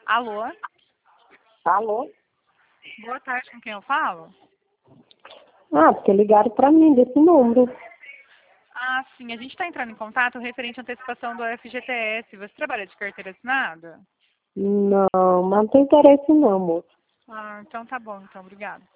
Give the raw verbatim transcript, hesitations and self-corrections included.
Alô? Alô? Boa tarde, com quem eu falo? Ah, porque ligaram pra mim desse número. Ah, sim, a gente está entrando em contato referente à antecipação do F G T S. Você trabalha de carteira assinada? Não, mas não tem interesse não, moço. Ah, então tá bom, então, obrigada.